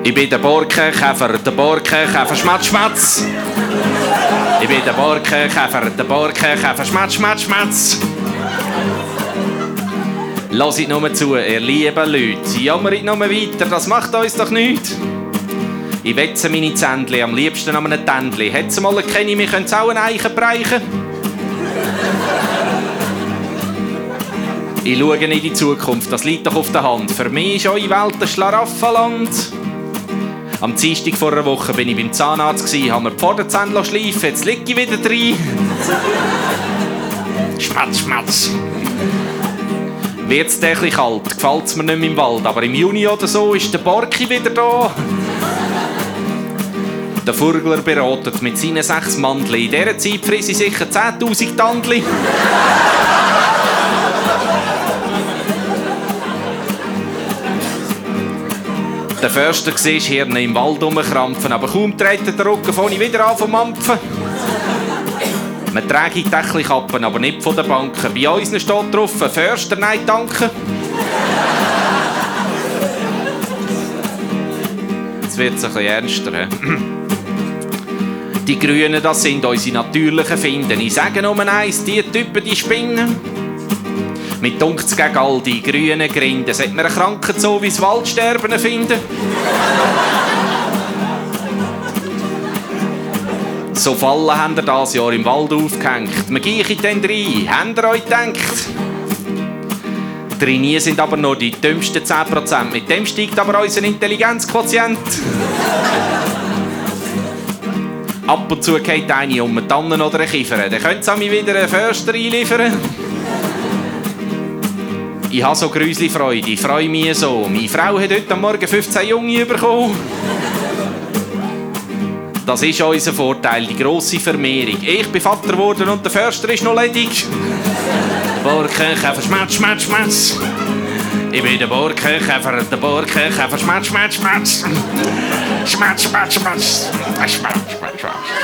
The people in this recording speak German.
Ich bin der Borkenkäfer, Schmatz, Schmatz. Ich bin der Borkenkäfer, Schmatz, Schmatz, Schmatz. Lasst nur zu, ihr lieben Leute. Jammert nur weiter, das macht uns doch nichts. Ich wetze meine Zändli, am liebsten an einem Tändli. Hätt's mal erkennen, wir können auch ein Eichen breichen. Ich schaue in die Zukunft, das liegt doch auf der Hand. Für mich ist eure Welt ein Schlaraffenland. Am Dienstag vor einer Woche bin ich beim Zahnarzt, habe mir die Vorderzähne schleifen, jetzt liege ich wieder drin. Schmatz, Schmatz. Wird's täglich kalt, gefällt's mir nicht mehr im Wald, aber im Juni oder so ist der Borki wieder da. Der Vogler beratet mit seinen 6 Mandeln. In dieser Zeit frisse ich sicher 10'000 Tandli. Der Förster sieht Hirne im Wald rumkrampfen, aber kaum treten der Rücken vorne wieder an vom Mampfen. Man trägt Dächelkappen, aber nicht von den Banken. Bei uns steht drauf, Förster, nein, danke. Jetzt wird es ein bisschen ernster. Die Grünen, das sind unsere natürlichen Finden. Ich sage nur eins, die Typen, die spinnen. Mit dunkt's gegen all die grünen Grinden, sollte man eine Krankheit so wie das Waldsterben finden. So Fallen haben ihr dieses Jahr im Wald aufgehängt. Man gehe dann rein. Habt ihr euch gedacht? Drinnen sind aber nur die dümmsten 10%. Mit dem steigt aber unser Intelligenzquotient. Ab und zu geht eine um eine Tanne oder eine Kiefer. Dann könnt ihr mir wieder einen Förster einliefern. Ich habe so gruseli Freude, ich freue mich so. Meine Frau hat heute Morgen 15 Junge bekommen. Das ist unser Vorteil, die grosse Vermehrung. Ich bin Vater geworden und der Förster ist noch ledig. Borkenkäfer, Schmatz, Schmatz, Schmatz. Ich bin der Borkenkäfer, Schmatz, Schmatz, Schmatz. Schmatz, Schmatz, Schmatz. Schmatz, Schmatz, Schmatz.